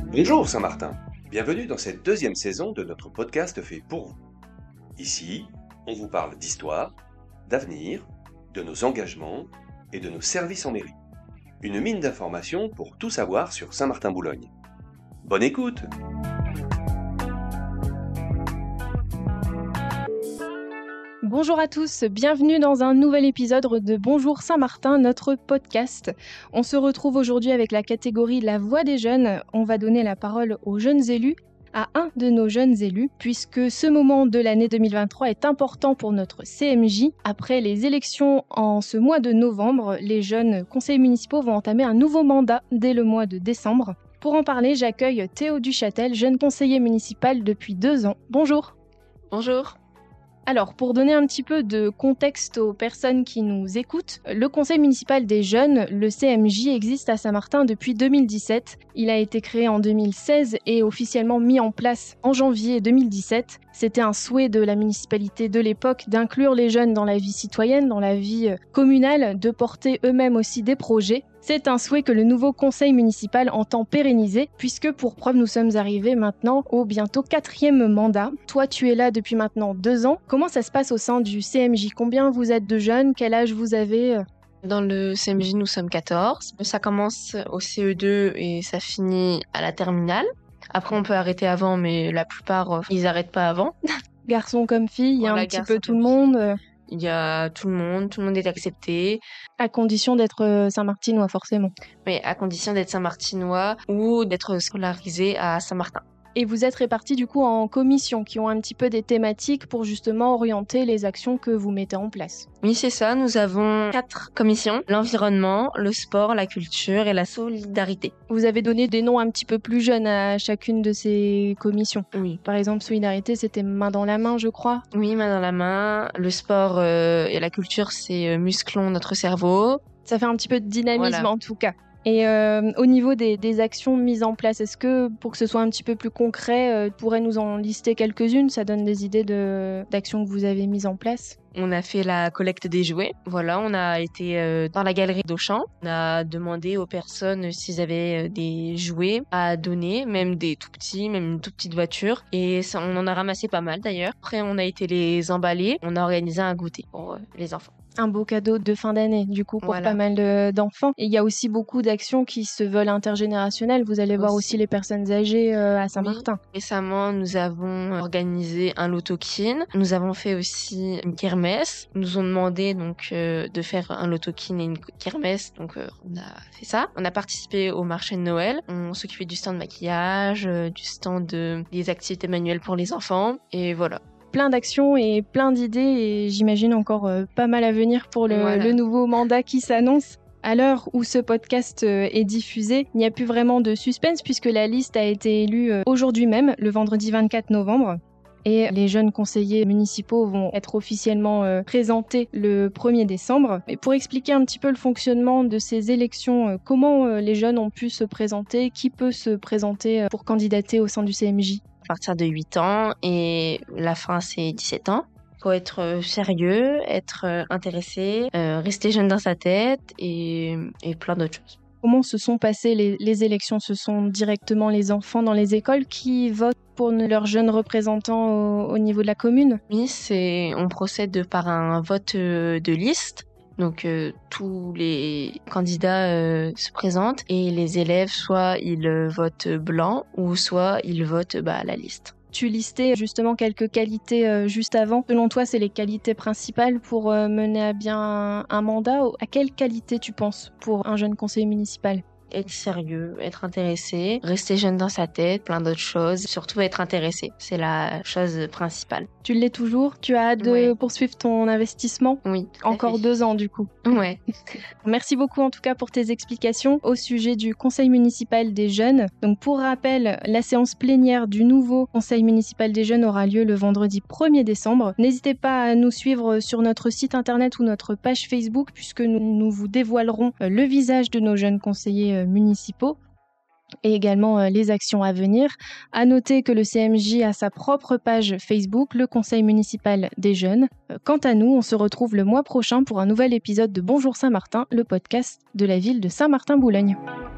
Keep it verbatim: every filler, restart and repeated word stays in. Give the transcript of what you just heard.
Bonjour Saint-Martin, bienvenue dans cette deuxième saison de notre podcast fait pour vous. Ici, on vous parle d'histoire, d'avenir, de nos engagements et de nos services en mairie. Une mine d'informations pour tout savoir sur Saint-Martin-Boulogne. Bonne écoute! Bonjour à tous, bienvenue dans un nouvel épisode de Bonjour Saint-Martin, notre podcast. On se retrouve aujourd'hui avec la catégorie La Voix des Jeunes. On va donner la parole aux jeunes élus, à un de nos jeunes élus, puisque ce moment de l'année deux mille vingt-trois est important pour notre C M J. Après les élections en ce mois de novembre, les jeunes conseillers municipaux vont entamer un nouveau mandat dès le mois de décembre. Pour en parler, j'accueille Théo Duchâtel, jeune conseiller municipal depuis deux ans. Bonjour. Bonjour. Alors, pour donner un petit peu de contexte aux personnes qui nous écoutent, le Conseil municipal des jeunes, le C M J, existe à Saint-Martin depuis deux mille dix-sept. Il a été créé en deux mille seize et officiellement mis en place en janvier deux mille dix-sept. C'était un souhait de la municipalité de l'époque d'inclure les jeunes dans la vie citoyenne, dans la vie communale, de porter eux-mêmes aussi des projets. C'est un souhait que le nouveau conseil municipal entend pérenniser, puisque pour preuve, nous sommes arrivés maintenant au bientôt quatrième mandat. Toi, tu es là depuis maintenant deux ans. Comment ça se passe au sein du C M J? Combien vous êtes de jeunes? Quel âge vous avez? Dans le C M J, nous sommes quatorze. Ça commence au C E deux et ça finit à la terminale. Après, on peut arrêter avant, mais la plupart, ils n'arrêtent pas avant. Garçons comme filles, il y a Voilà, un petit peu tout le monde. Il y a tout le monde, tout le monde est accepté. À condition d'être Saint-Martinois, forcément. Mais à condition d'être Saint-Martinois ou d'être scolarisé à Saint-Martin. Et vous êtes répartis du coup en commissions qui ont un petit peu des thématiques pour justement orienter les actions que vous mettez en place. Oui, c'est ça. Nous avons quatre commissions. L'environnement, le sport, la culture et la solidarité. Vous avez donné des noms un petit peu plus jeunes à chacune de ces commissions. Oui. Par exemple, solidarité, c'était main dans la main, je crois. Oui, main dans la main. Le sport euh, et la culture, c'est euh, musclons notre cerveau. Ça fait un petit peu de dynamisme Voilà. en tout cas. Et euh, au niveau des, des actions mises en place, est-ce que pour que ce soit un petit peu plus concret, euh, tu pourrais nous en lister quelques-unes? Ça donne des idées de, d'actions que vous avez mises en place. On a fait la collecte des jouets. Voilà, on a été euh, dans la galerie d'Auchan. On a demandé aux personnes s'ils avaient euh, des jouets à donner, même des tout petits, même une toute petite voiture. Et ça, on en a ramassé pas mal d'ailleurs. Après, on a été les emballer. On a organisé un goûter pour euh, les enfants. Un beau cadeau de fin d'année, du coup, pour Voilà. pas mal de, d'enfants. Et il y a aussi beaucoup d'actions qui se veulent intergénérationnelles. Vous allez voir aussi les personnes âgées euh, à Saint-Martin. Oui. Récemment, nous avons organisé un loto-kin. Nous avons fait aussi une kermesse. Ils nous ont demandé donc euh, de faire un loto-kin et une kermesse. Donc, euh, on a fait ça. On a participé au marché de Noël. On s'occupait du stand de maquillage, euh, du stand de, des activités manuelles pour les enfants. Et voilà. Plein d'actions et plein d'idées et j'imagine encore euh, pas mal à venir pour le, Voilà. le nouveau mandat qui s'annonce. À l'heure où ce podcast euh, est diffusé, il n'y a plus vraiment de suspense puisque la liste a été élue euh, aujourd'hui même, le vendredi vingt-quatre novembre. Et les jeunes conseillers municipaux vont être officiellement euh, présentés le premier décembre. Et pour expliquer un petit peu le fonctionnement de ces élections, euh, comment euh, les jeunes ont pu se présenter, qui peut se présenter euh, pour candidater au sein du C M J? À partir de huit ans et la fin c'est dix-sept ans. Il faut être sérieux, être intéressé, euh, rester jeune dans sa tête et, et plein d'autres choses. Comment se sont passées les, les élections? Ce sont directement les enfants dans les écoles qui votent pour leurs jeunes représentants au, au niveau de la commune? Oui, c'est, on procède par un vote de liste. Donc euh, tous les candidats euh, se présentent et les élèves, soit ils euh, votent blanc ou soit ils votent bah, à la liste. Tu listais justement quelques qualités euh, juste avant. Selon toi, c'est les qualités principales pour euh, mener à bien un, un mandat. À quelle qualité tu penses pour un jeune conseiller municipal? Être sérieux, être intéressé, rester jeune dans sa tête, plein d'autres choses. Surtout être intéressé, c'est la chose principale. Tu l'es toujours? Tu as hâte de Ouais. poursuivre ton investissement? Oui. tout à Encore fait. deux ans du coup. Ouais. Merci beaucoup en tout cas pour tes explications au sujet du conseil municipal des jeunes. Donc pour rappel, la séance plénière du nouveau conseil municipal des jeunes aura lieu le vendredi premier décembre. N'hésitez pas à nous suivre sur notre site internet ou notre page Facebook puisque nous, nous vous dévoilerons le visage de nos jeunes conseillers municipaux et également euh, les actions à venir. À noter que le C M J a sa propre page Facebook, le Conseil municipal des jeunes. Euh, quant à nous, on se retrouve le mois prochain pour un nouvel épisode de Bonjour Saint-Martin, le podcast de la ville de Saint-Martin-Boulogne.